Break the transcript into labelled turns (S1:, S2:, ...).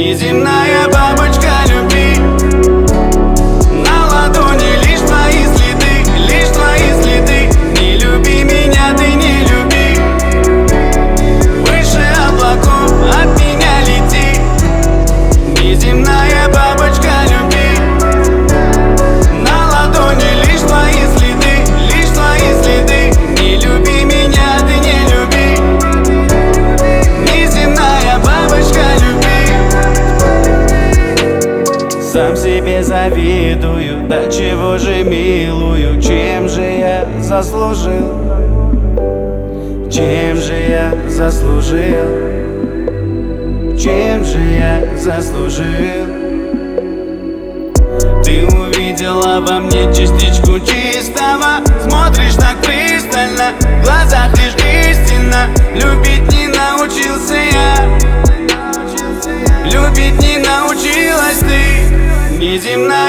S1: Неземная бабочка любви. На ладони лишь твои следы, лишь твои следы. Не люби меня, ты не люби. Выше облаков от меня лети. Неземная бабочка любви. На ладони лишь твои следы, лишь твои следы. Не люби меня, ты не люби. Неземная бабочка любви. Сам себе завидую, да чего же милую. Чем же я заслужил? Чем же я заслужил? Чем же я заслужил? Ты увидела во мне частичку чистого. Смотришь так пристально, в глазах лишь истина. Любить не научился я, любить не научилась ты. Неземная